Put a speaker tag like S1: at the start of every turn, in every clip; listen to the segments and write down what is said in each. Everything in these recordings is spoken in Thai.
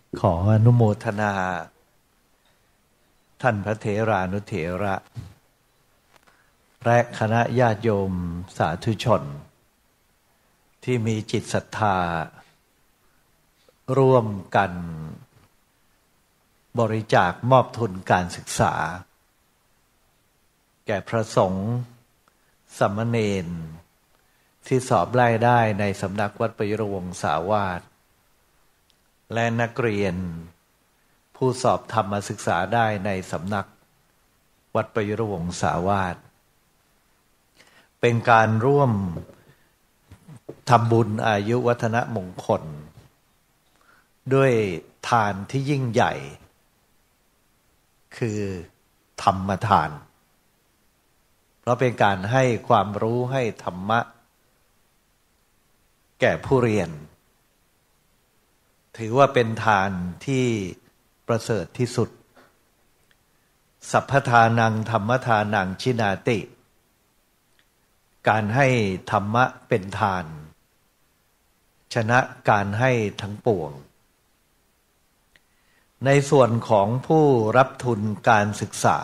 S1: ขออนุโมทนาท่านพระเถรานุเถระและคณะญาติโยมสาธุชนที่มีจิตศรัทธาร่วมกันบริจาคมอบทุนการศึกษาแก่พระสงฆ์สามเณรที่สอบไล่ได้ในสำนักวัดประยุรวงศาวาสและนักเรียนผู้สอบธรรมศึกษาได้ในสำนักวัดประยุรวงศาวาสเป็นการร่วมทำบุญอายุวัฒนมงคลด้วยทานที่ยิ่งใหญ่คือธรรมทานเพราะเป็นการให้ความรู้ให้ธรรมะแก่ผู้เรียนถือว่าเป็นทานที่ประเสริฐที่สุดสัพพทานังธรรมทานังชินาติการให้ธรรมะเป็นทานชนะการให้ทั้งปวงในส่วนของผู้รับทุนการศึกษา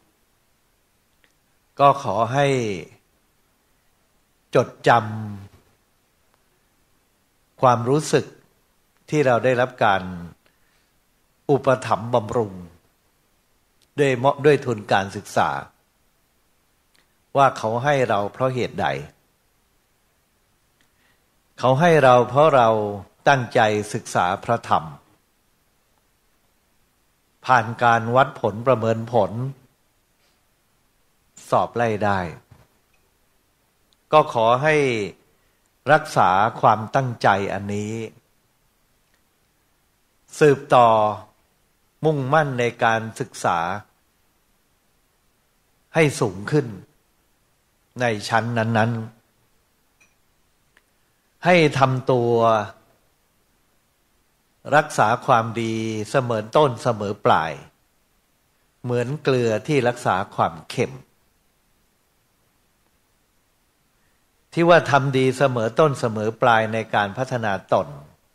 S1: ก็ขอให้จดจำความรู้สึกที่เราได้รับการอุปถัมภ์บำรุงด้วยทุนการศึกษาว่าเขาให้เราเพราะเหตุใดเขาให้เราเพราะเราตั้งใจศึกษาพระธรรมผ่านการวัดผลประเมินผลสอบไล่ได้ก็ขอให้รักษาความตั้งใจอันนี้สืบต่อมุ่งมั่นในการศึกษาให้สูงขึ้นในชั้นนั้นๆให้ทำตัวรักษาความดีเสมอต้นเสมอปลายเหมือนเกลือที่รักษาความเค็มที่ว่าทำดีเสมอต้นเสมอปลายในการพัฒนาตน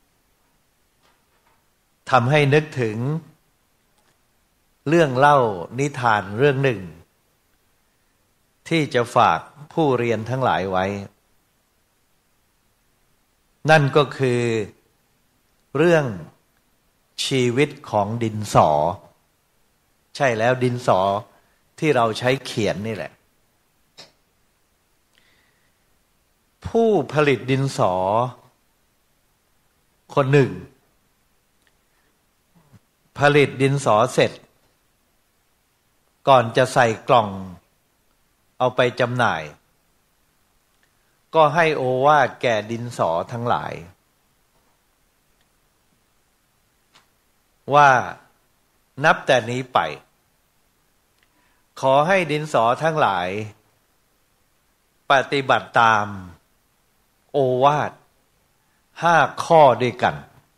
S1: ทำให้นึกถึงเรื่องเล่านิทานเรื่องหนึ่งที่จะฝากผู้เรียนทั้งหลายไว้นั่นก็คือเรื่องชีวิตของดินสอใช่แล้วดินสอที่เราใช้เขียนนี่แหละผู้ผลิตดินสอคนหนึ่งผลิตดินสอเสร็จก่อนจะใส่กล่องเอาไปจำหน่ายก็ให้โอวาทแก่ดินสอทั้งหลายว่านับแต่นี้ไปขอให้ดินสอทั้งหลายปฏิบัติตามโอวาท5 ข้อด้วยกัน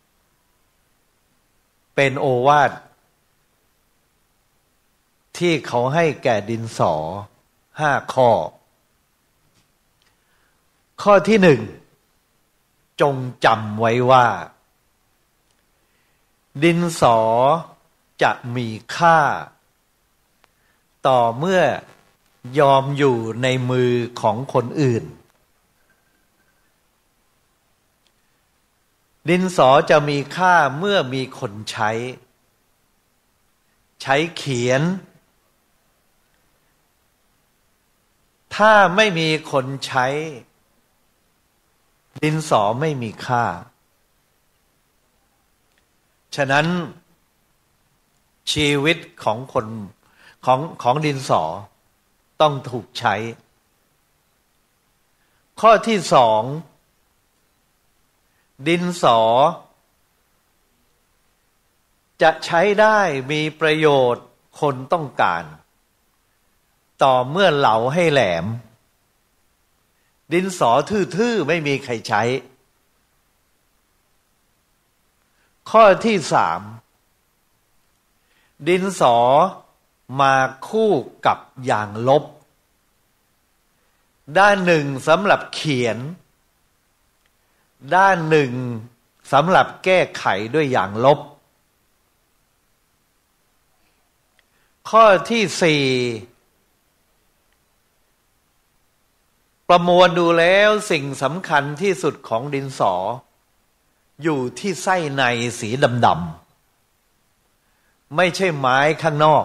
S1: เป็นโอวาทที่เขาให้แก่ดินสอ5 ข้อข้อที่ 1จงจำไว้ว่าดินสอจะมีค่าต่อเมื่อยอมอยู่ในมือของคนอื่นดินสอจะมีค่าเมื่อมีคนใช้เขียนถ้าไม่มีคนใช้ดินสอไม่มีค่าฉะนั้นชีวิตของคนของดินสอต้องถูกใช้ข้อที่ 2ดินสอจะใช้ได้มีประโยชน์คนต้องการต่อเมื่อเหลาให้แหลมดินสอทื่อๆไม่มีใครใช้ข้อที่ 3ดินสอมาคู่กับยางลบด้านหนึ่งสำหรับเขียนด้านหนึ่งสำหรับแก้ไขด้วยยางลบข้อที่สี่ประมวลดูแล้วสิ่งสำคัญที่สุดของดินสออยู่ที่ไส้ในสีดำๆไม่ใช่ไม้ข้างนอก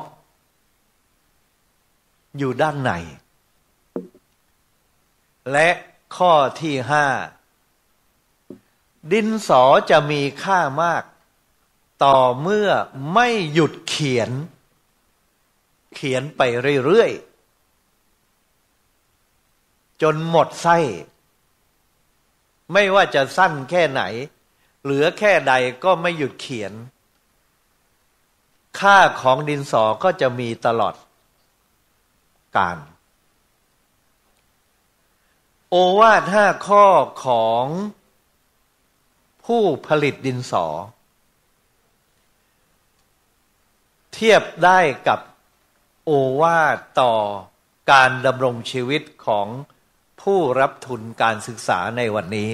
S1: อยู่ด้านในและข้อที่ห้าดินสอจะมีค่ามากต่อเมื่อไม่หยุดเขียนไปเรื่อยๆจนหมดไส้ไม่ว่าจะสั้นแค่ไหนเหลือแค่ใดก็ไม่หยุดเขียนค่าของดินสอก็จะมีตลอดกาลโอวาท5 ข้อของผู้ผลิตดินสอเทียบได้กับโอวาทต่อการดำรงชีวิตของผู้รับทุนการศึกษาในวันนี้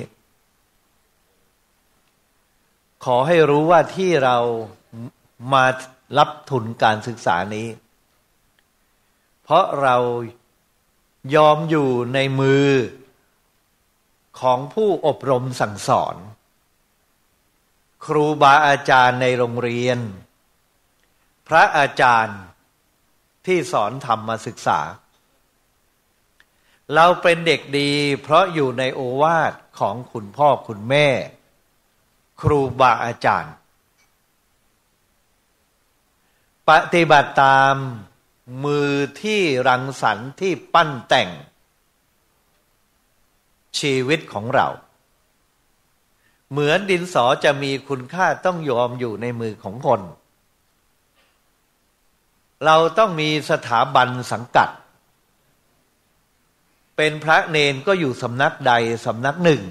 S1: ขอให้รู้ว่าที่เรามารับทุนการศึกษานี้เพราะเรายอมอยู่ในมือของผู้อบรมสั่งสอนครูบาอาจารย์ในโรงเรียนพระอาจารย์ที่สอนธรรมศึกษาเราเป็นเด็กดีเพราะอยู่ในโอวาทของคุณพ่อคุณแม่ครูบาอาจารย์ปฏิบัติตามมือที่รังสรรค์ที่ปั้นแต่งชีวิตของเราเหมือนดินสอจะมีคุณค่าต้องยอมอยู่ในมือของคนเราต้องมีสถาบันสังกัดเป็นพระเนนก็อยู่สำนักใดสำนักหนึ่ง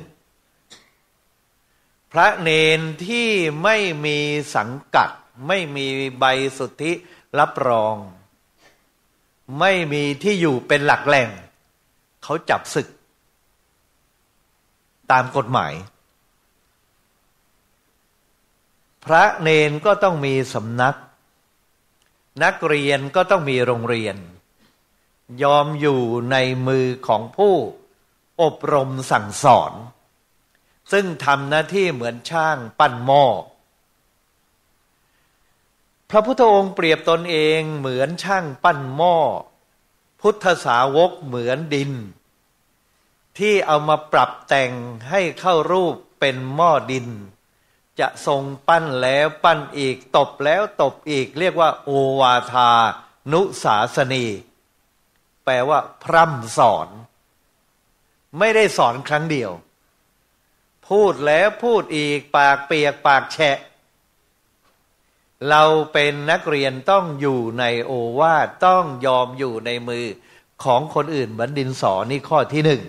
S1: พระเนนที่ไม่มีสังกัดไม่มีใบสุทธิรับรองไม่มีที่อยู่เป็นหลักแหล่งเขาจับศึกตามกฎหมายพระเนนก็ต้องมีสำนักนักเรียนก็ต้องมีโรงเรียนยอมอยู่ในมือของผู้อบรมสั่งสอนซึ่งทำหน้าที่เหมือนช่างปั้นหม้อพระพุทธองค์เปรียบตนเองเหมือนช่างปั้นหม้อพุทธสาวกเหมือนดินที่เอามาปรับแต่งให้เข้ารูปเป็นหม้อดินจะทรงปั้นแล้วปั้นอีกตบแล้วตบอีกเรียกว่าโอวาทานุสาสนีแปลว่าพร่ำสอนไม่ได้สอนครั้งเดียวพูดแล้วพูดอีกปากเปียกปากแฉะเราเป็นนักเรียนต้องอยู่ในโอวาทต้องยอมอยู่ในมือของคนอื่นเหมือนดินสอนี่ข้อที่หนึ่ง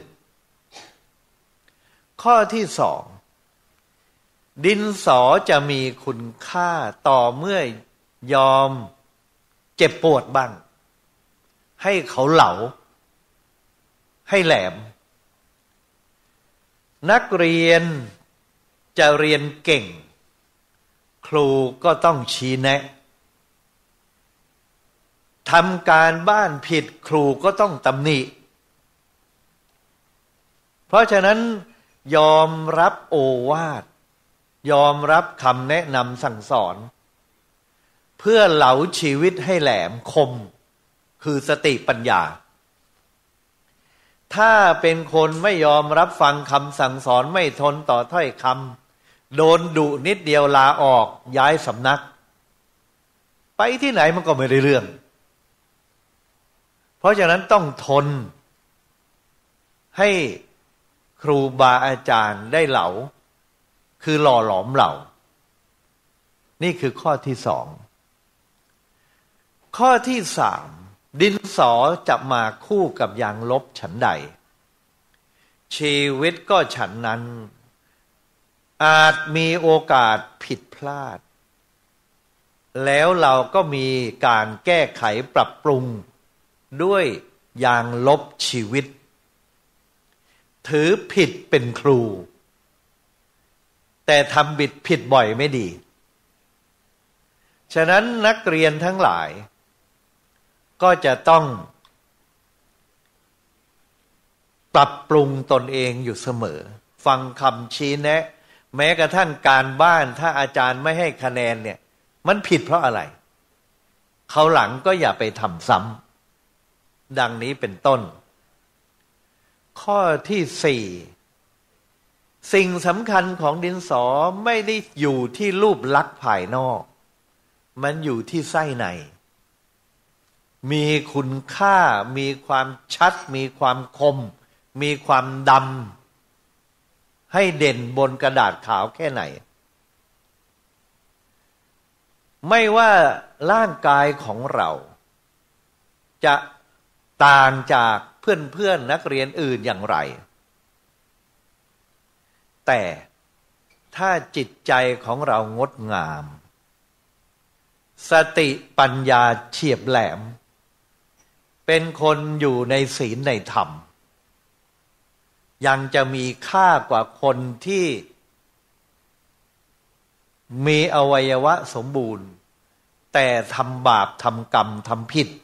S1: ข้อที่สองดินสอจะมีคุณค่าต่อเมื่อยอมเจ็บปวดบ้างให้เขาเหลาให้แหลมนักเรียนจะเรียนเก่งครูก็ต้องชี้แนะทำการบ้านผิดครูก็ต้องตำหนิเพราะฉะนั้นยอมรับโอวาทยอมรับคำแนะนำสั่งสอนเพื่อเหลาชีวิตให้แหลมคมคือสติปัญญาถ้าเป็นคนไม่ยอมรับฟังคำสั่งสอนไม่ทนต่อถ้อยคำโดนดุนิดเดียวลาออกย้ายสำนักไปที่ไหนมันก็ไม่ได้เรื่องเพราะฉะนั้นต้องทนให้ครูบาอาจารย์ได้เหลาคือหล่อหลอมเหล่านี่คือข้อที่สองข้อที่สามดินสอจะมาคู่กับยางลบฉันใดชีวิตก็ฉันนั้นอาจมีโอกาสผิดพลาดแล้วเราก็มีการแก้ไขปรับปรุงด้วยยางลบชีวิตถือผิดเป็นครูแต่ทำผิดบ่อยไม่ดีฉะนั้นนักเรียนทั้งหลายก็จะต้องปรับปรุงตนเองอยู่เสมอฟังคำชี้แนะแม้กระทั่งการบ้านถ้าอาจารย์ไม่ให้คะแนนเนี่ยมันผิดเพราะอะไรคราวหลังก็อย่าไปทำซ้ำดังนี้เป็นต้นข้อที่สี่สิ่งสำคัญของดินสอไม่ได้อยู่ที่รูปลักษณ์ภายนอกมันอยู่ที่ไส้ในมีคุณค่ามีความชัดมีความคมมีความดำให้เด่นบนกระดาษขาวแค่ไหนไม่ว่าร่างกายของเราจะต่างจากเพื่อนนักเรียนอื่นอย่างไรแต่ถ้าจิตใจของเรางดงามสติปัญญาเฉียบแหลมเป็นคนอยู่ในศีลในธรรมยังจะมีค่ากว่าคนที่มีอวัยวะสมบูรณ์แต่ทำบาปทำกรรมทำผิด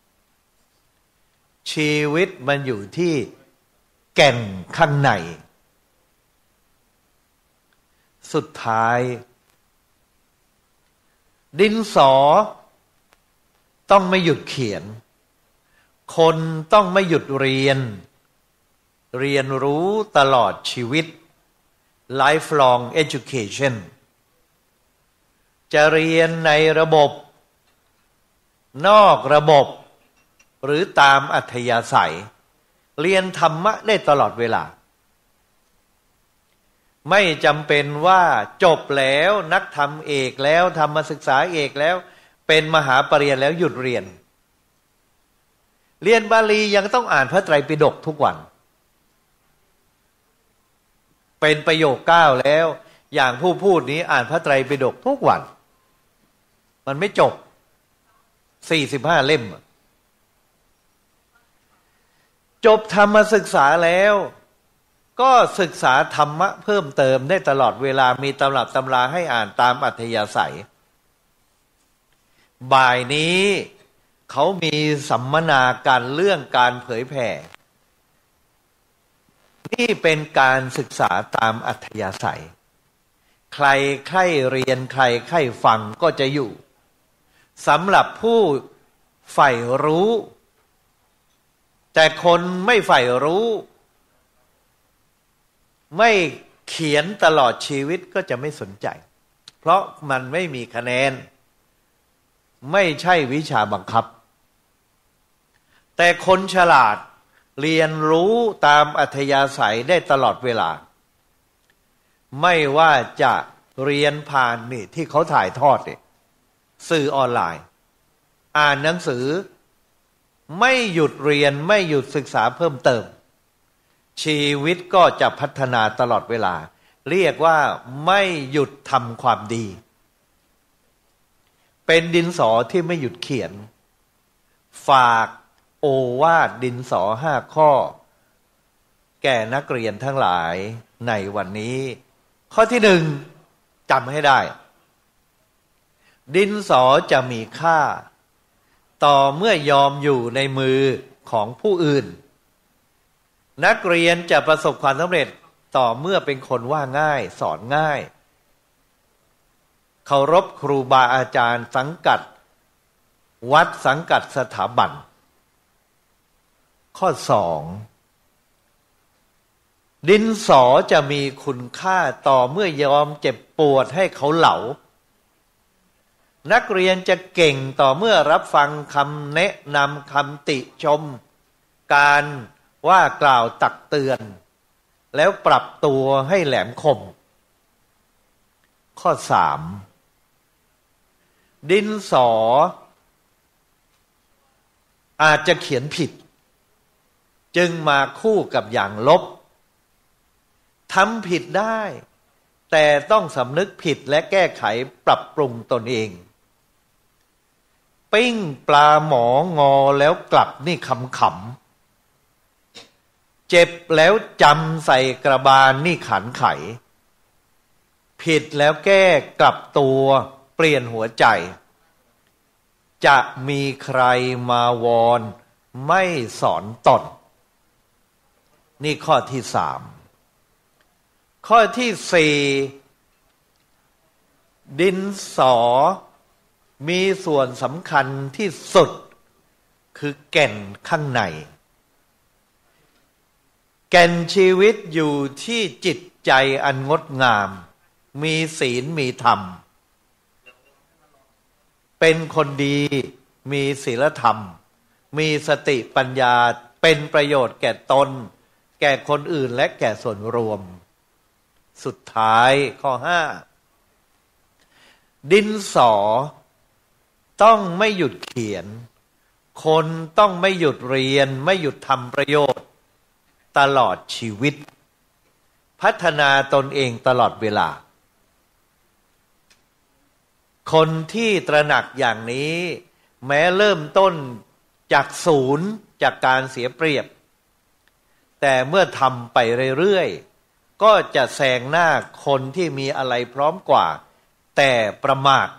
S1: ชีวิตมันอยู่ที่แก่นข้างในสุดท้ายดินสอต้องไม่หยุดเขียนคนต้องไม่หยุดเรียนรู้ตลอดชีวิต lifelong education จะเรียนในระบบนอกระบบหรือตามอัธยาศัยเรียนธรรมะได้ตลอดเวลาไม่จำเป็นว่าจบแล้วนักธรรมเอกแล้วธรรมศึกษาเอกแล้วเป็นมหาปรริญญาแล้วหยุดเรียนบาลียังต้องอ่านพระไตรปิฎกทุกวันเป็นประโยค9แล้วอย่างผู้พูดนี้อ่านพระไตรปิฎกทุกวันมันไม่จบ45เล่มจบธรรมศึกษาแล้วก็ศึกษาธรรมะเพิ่มเติมได้ตลอดเวลามีตำรับตำราให้อ่านตามอัธยาศัยบ่ายนี้เขามีสัมมนาการเรื่องการเผยแผ่นี่เป็นการศึกษาตามอัธยาศัยใครใคร่เรียนใครใคร่ฟังก็จะอยู่สำหรับผู้ใฝ่รู้แต่คนไม่ใฝ่รู้ไม่เขียนตลอดชีวิตก็จะไม่สนใจเพราะมันไม่มีคะแนนไม่ใช่วิชาบังคับแต่คนฉลาดเรียนรู้ตามอัธยาศัยได้ตลอดเวลาไม่ว่าจะเรียนผ่านนี่ที่เขาถ่ายทอดเนี่ยสื่อออนไลน์อ่านหนังสือไม่หยุดเรียนไม่หยุดศึกษาเพิ่มเติมชีวิตก็จะพัฒนาตลอดเวลาเรียกว่าไม่หยุดทำความดีเป็นดินสอที่ไม่หยุดเขียนฝากโอวาทดินสอ5 ข้อแก่นักเรียนทั้งหลายในวันนี้ข้อที่1จำให้ได้ดินสอจะมีค่าต่อเมื่อยอมอยู่ในมือของผู้อื่นนักเรียนจะประสบความสำเร็จต่อเมื่อเป็นคนว่าง่ายสอนง่ายเคารพครูบาอาจารย์สังกัดวัดสังกัดสถาบันข้อ2ดินสอจะมีคุณค่าต่อเมื่อยอมเจ็บปวดให้เขาเหลานักเรียนจะเก่งต่อเมื่อรับฟังคำแนะนำคำติชมการว่ากล่าวตักเตือนแล้วปรับตัวให้แหลมคมข้อ3ดินสออาจจะเขียนผิดจึงมาคู่กับอย่างลบทำผิดได้แต่ต้องสำนึกผิดและแก้ไขปรับปรุงตนเองปิ้งปลาหมองอแล้วกลับนี่ขำเจ็บแล้วจำใส่กระบาลนี่ขันไขผิดแล้วแก้กลับตัวเปลี่ยนหัวใจจะมีใครมาวอนไม่สอนตนนี่ข้อที่สามข้อที่สี่ดินสอมีส่วนสำคัญที่สุดคือแก่นข้างในแก่นชีวิตอยู่ที่จิตใจอันงดงามมีศีลมีธรรมเป็นคนดีมีศีลธรรมมีสติปัญญาเป็นประโยชน์แก่ตนแก่คนอื่นและแก่ส่วนรวมสุดท้ายข้อห้าดินสอต้องไม่หยุดเขียนคนต้องไม่หยุดเรียนไม่หยุดทำประโยชน์ตลอดชีวิตพัฒนาตนเองตลอดเวลาคนที่ตระหนักอย่างนี้แม้เริ่มต้นจากศูนย์จากการเสียเปรียบแต่เมื่อทำไปเรื่อยๆก็จะแซงหน้าคนที่มีอะไรพร้อมกว่าแต่ประมาท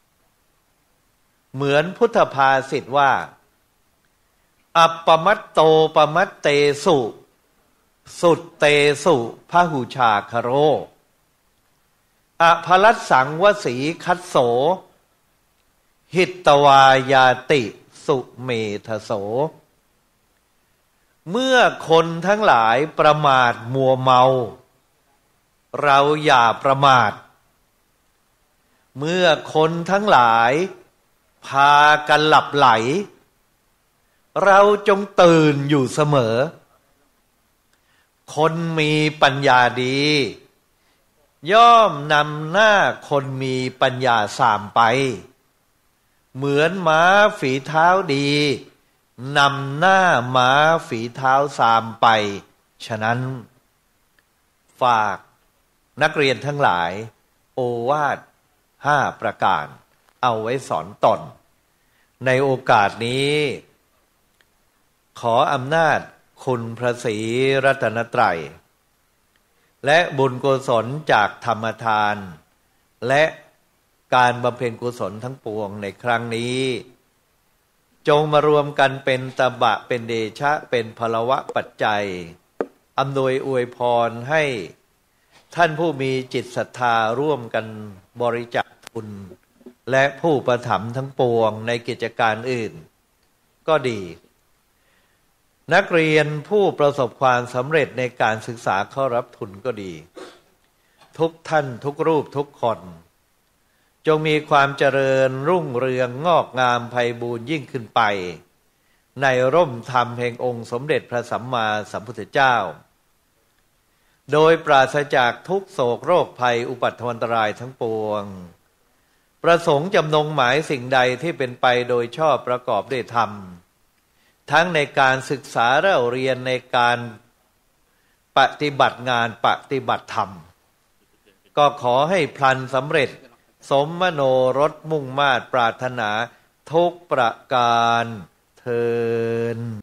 S1: เหมือนพุทธภาษิตว่าอัปปมัตโตปมัตเตสุสุตเตสุพหุชาคโรอภลัสสังวสีคัสโสหิตตวายาติสุเมทโสเมื่อคนทั้งหลายประมาทมัวเมาเราอย่าประมาทเมื่อคนทั้งหลายพากันหลับไหลเราจงตื่นอยู่เสมอคนมีปัญญาดีย่อมนำหน้าคนมีปัญญาสามไปเหมือนม้าฝีเท้าดีนำหน้าม้าฝีเท้าสามไปฉะนั้นฝากนักเรียนทั้งหลายโอวาท5 ประการเอาไว้สอนตนในโอกาสนี้ขออำนาจคุณพระศรีรัตนตรัยและบุญกุศลจากธรรมทานและการบำเพ็ญกุศลทั้งปวงในครั้งนี้จงมารวมกันเป็นตบะเป็นเดชะเป็นพลวะปัจจัยอำนวยอวยพรให้ท่านผู้มีจิตศรัทธาร่วมกันบริจาคทุนและผู้ประถมภ์ทั้งปวงในกิจการอื่นก็ดีนักเรียนผู้ประสบความสำเร็จในการศึกษาเข้ารับทุนก็ดีทุกท่านทุกรูปทุกคนจงมีความเจริญรุ่งเรืองงอกงามไพบูรย์ยิ่งขึ้นไปในร่มธรรมแห่งองค์สมเด็จพระสัมมาสัมพุทธเจ้าโดยปราศจากทุกโศกโรคภัยอุปัฏฐันตรายทั้งปวงประสงค์จำนงหมายสิ่งใดที่เป็นไปโดยชอบประกอบด้วยธรรมทั้งในการศึกษาเรียนในการปฏิบัติงานปฏิบัติธรรมก็ขอให้พลันสำเร็จสมมโนรสมุ่งมา่ปรารถนาทุกประการเทอญ